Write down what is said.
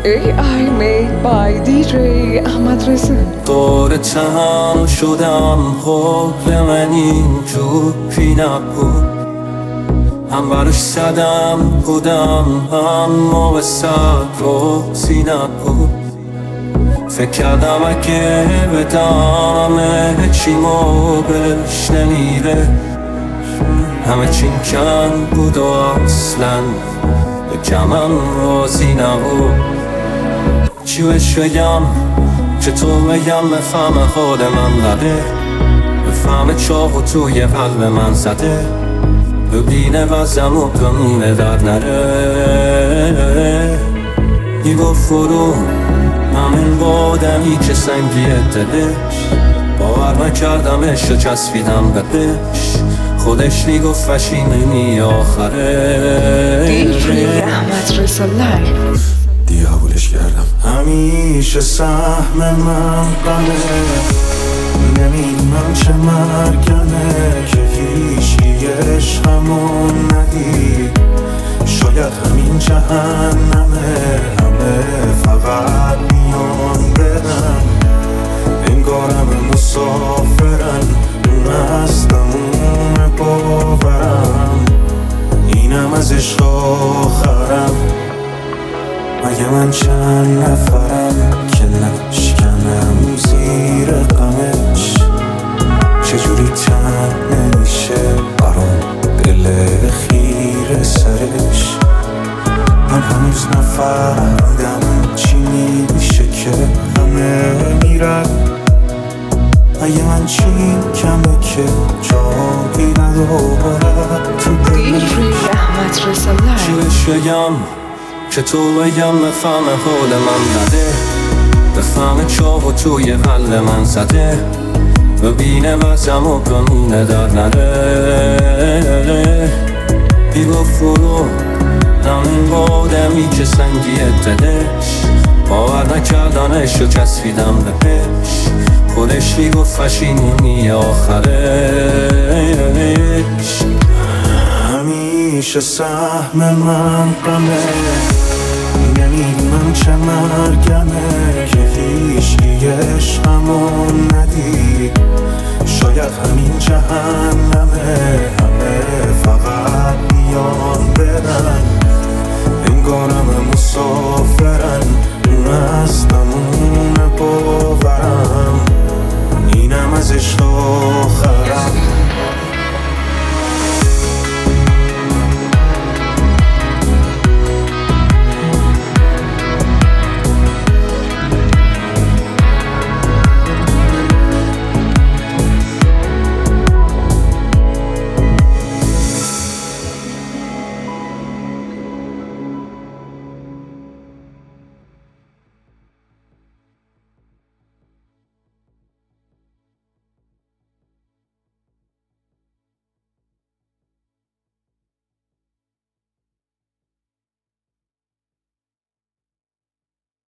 AI made by DJ احمد رضا. دور تنها شدم حول من اینجور پی نبود، هم برش زدم خودم اما به صبر و سینه بود. فکر کردم اگه بدم همه چیمو بهش نمیره، همه چیم کن بود و اصلا بگمم راضی نبود. چی بهش بگم چطور بگم بفهمه حال من بده، بفهمه چاقو توی قلب من زده، ببینه وزم و بمونه در نره. میگفت فرو همین بادمی که سنگیه دلش، باور نکردمش و چسبیدم بهش، خودش میگفت فشیمنی آخره. DJ احمد رضا لایف. دیگه قبولش کردم. همیشه سهم من غمه، نمیدونم چه مرگمه که هیچیش همون ندید. شاید همین جهنمه، همه فقط میان برن، انگار همه مسافرن، اون هستمون باورم، اینم از عشق آخرم. مگه من چند نفرم که نشکنم زیر غمش، چجوری تن نمیشه برام دل خیر سرش. من هنوز نفهمیدم چی میشه که همه میرن، مگه من چیم کمه که جایی نداره تو دل. DJ احمد رضا لایف. چی بهش بگم چطور بگم بفهمه حال من بده، بفهمه چاقو توی قلب من زده، ببینه وزم و بمونه در نره. میگفت فرو همین بادمی که سنگیه دلش، باور نکردنش و چسبیدم بهش، خودش میگفت فشیمونی آخرش. همیشه سهم من غمه، نمیدونم چه مرگمه که هیچیش همون ندید. شاید همین جهنمه، همه فقط میان برن، انگار همه